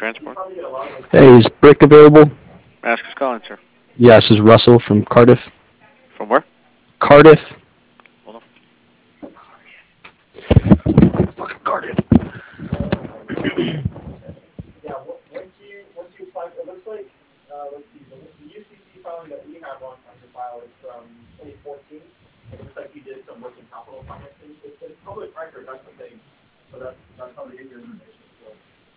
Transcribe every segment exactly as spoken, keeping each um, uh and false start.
Transport. Hey, is Brick available? Ask who's calling, sir. Yeah, this is Russell from Cardiff. From where? Cardiff? Hold on. Fucking Cardiff. Yeah, once you once you apply, it looks like uh, let's see, the, the U C C filing that we have on, on your file is from twenty fourteen. It looks like you did some working capital financing. It, it's public record. That's the thing. So that's that's how they get your information. So.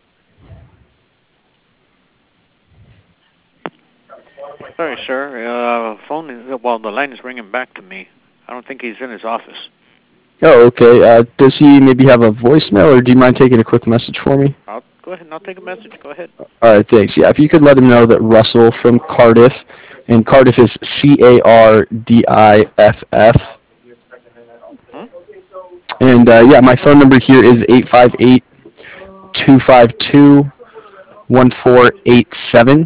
Sorry, sir. Uh, phone is, well, the line is ringing back to me. I don't think he's in his office. Oh, okay. Uh, does he maybe have a voicemail, or do you mind taking a quick message for me? I'll go ahead and I'll take a message. Go ahead. All right, thanks. Yeah, if you could let him know that Russell from Cardiff, and Cardiff is C A R D I F F. Hmm? And uh, yeah, my phone number here is eight five eight, two five two, one four eight seven.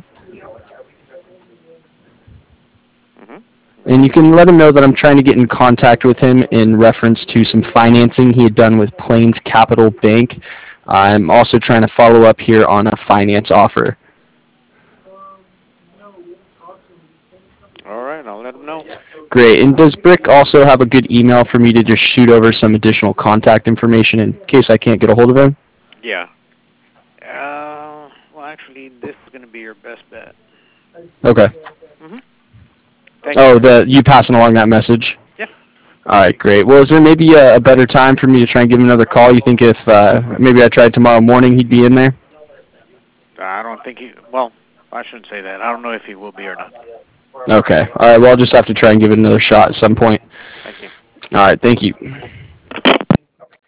Mm-hmm. And you can let him know that I'm trying to get in contact with him in reference to some financing he had done with Plains Capital Bank. I'm also trying to follow up here on a finance offer. All right, I'll let him know. Great. And does Brick also have a good email for me to just shoot over some additional contact information in case I can't get a hold of him? Yeah. Uh, well, actually, this is going to be your best bet. Okay. Mm-hmm. Thank Oh, you, sir. the you passing along that message? Yeah. All right, great. Well, is there maybe a, a better time for me to try and give him another call? You think if uh, maybe I tried tomorrow morning, he'd be in there? I don't think he, well, I shouldn't say that. I don't know if he will be or not. Okay. All right, well, I'll just have to try and give it another shot at some point. Thank you. All right, thank you.